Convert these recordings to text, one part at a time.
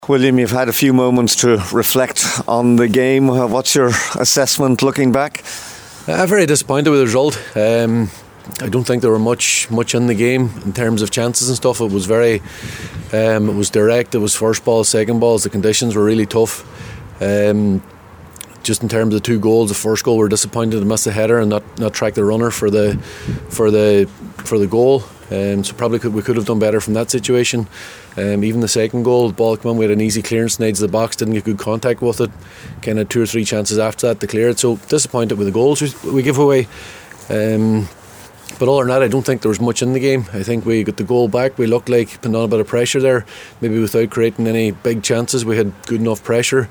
William, you've had a few moments to reflect on the game. What's your assessment looking back? Very disappointed with the result. I don't think there were much in the game in terms of chances and stuff. It was very, it was direct. It was first balls, second balls. The conditions were really tough. Just in terms of the two goals, the first goal, we're disappointed to miss the header and not track the runner for the goal. So probably we could have done better from that situation. Even the second goal, the ball came in, we had an easy clearance in the edge of the box, didn't get good contact with it. Kind of 2 or 3 chances after that to clear it. So disappointed with the goals we give away. But other than that, I don't think there was much in the game. I think we got the goal back. We looked like putting on a bit of pressure there, maybe without creating any big chances. We had good enough pressure.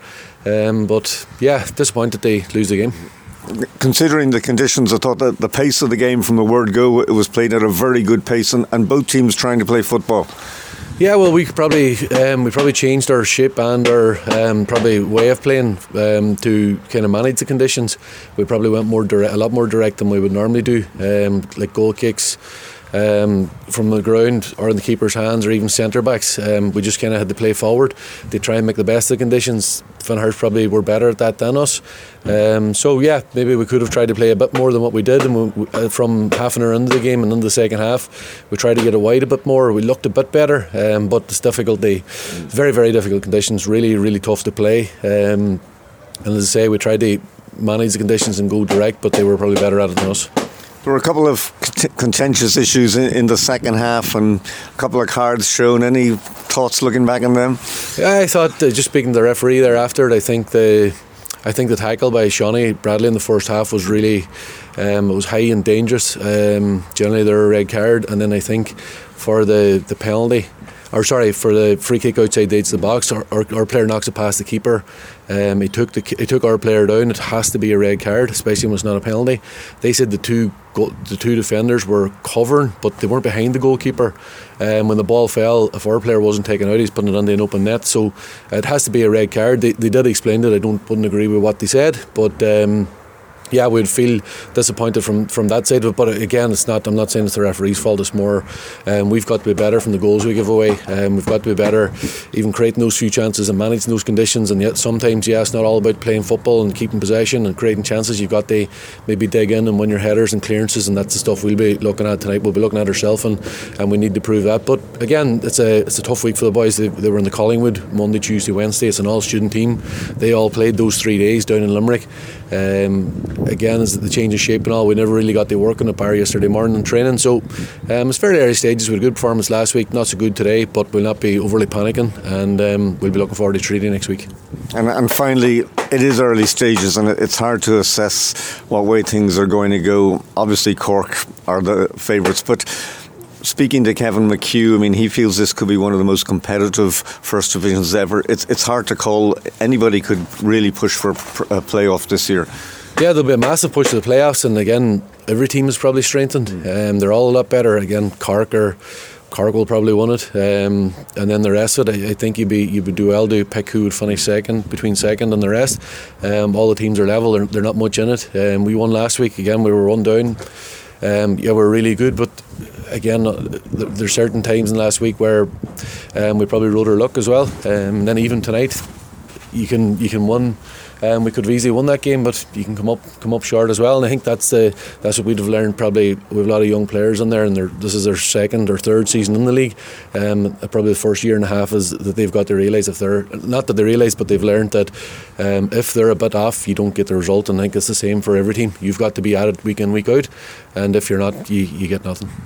But yeah, disappointed they lose the game. Considering the conditions, I thought that the pace of the game from the word go, it was played at a very good pace, and both teams trying to play football. Yeah, well, we probably changed our shape and our probably way of playing to kind of manage the conditions. We probably went a lot more direct than we would normally do, like goal kicks from the ground or in the keeper's hands or even centre backs. We just kind of had to play forward. They try and make the best of the conditions. Finnhurst probably were better at that than us. So yeah, maybe we could have tried to play a bit more than what we did. And from half an hour into the game and into the second half, we tried to get it wide a bit more. We looked a bit better, but it's difficulty. Very, very difficult conditions. Really, really tough to play. And as I say, we tried to manage the conditions and go direct, but they were probably better at it than us. There were a couple of contentious issues in the second half and a couple of cards shown. Any thoughts looking back on them? Yeah, I thought, just speaking to the referee there after, I think the tackle by Shawnee Bradley in the first half was really, it was high and dangerous. Generally they're a red card, and then I think for the penalty, for the free kick outside the edge of the box, our player knocks it past the keeper. He took our player down. It has to be a red card, especially when it's not a penalty. They said the two defenders were covering, but they weren't behind the goalkeeper. When the ball fell, if our player wasn't taken out, he's putting it under an open net. So it has to be a red card. They did explain it. I wouldn't agree with what they said, but yeah, we'd feel disappointed from that side of it. But again, I'm not saying it's the referee's fault. It's more we've got to be better from the goals we give away. We've got to be better even creating those few chances and managing those conditions. And yet sometimes, yeah, it's not all about playing football and keeping possession and creating chances. You've got to maybe dig in and win your headers and clearances, and that's the stuff we'll be looking at tonight. We'll be looking at ourselves, and we need to prove that. But again, it's a tough week for the boys. They were in the Collingwood Monday, Tuesday, Wednesday. It's an all-student team. They all played those 3 days down in Limerick. Again, as the change of shape and all, we never really got to work on the bar yesterday morning in training. So it's fairly early stages. We had a good performance last week, not so good today, but we'll not be overly panicking, and we'll be looking forward to treating next week. And finally, it is early stages, and it's hard to assess what way things are going to go. Obviously Cork are the favourites, but speaking to Kevin McHugh, I mean, he feels this could be one of the most competitive first divisions ever. It's hard to call. Anybody could really push for a playoff this year. Yeah, there'll be a massive push to the playoffs, and again, every team is probably strengthened. They're all a lot better. Again, Cork will probably win it, and then the rest of it, I think you would do well to pick who would finish between second and the rest. All the teams are level. They're not much in it. We won last week. Again, we were 1 down. Yeah, we're really good, but again, there's certain times in last week where we probably rode our luck as well. And then even tonight, you can win. We could have easily won that game, but you can come up short as well. And I think that's what we'd have learned. Probably we have a lot of young players in there, and this is their second or third season in the league. Probably the first year and a half is that they've got to realise, if they're not that they realise, but they've learned that if they're a bit off, you don't get the result. And I think it's the same for every team. You've got to be at it week in, week out, and if you're not, you get nothing.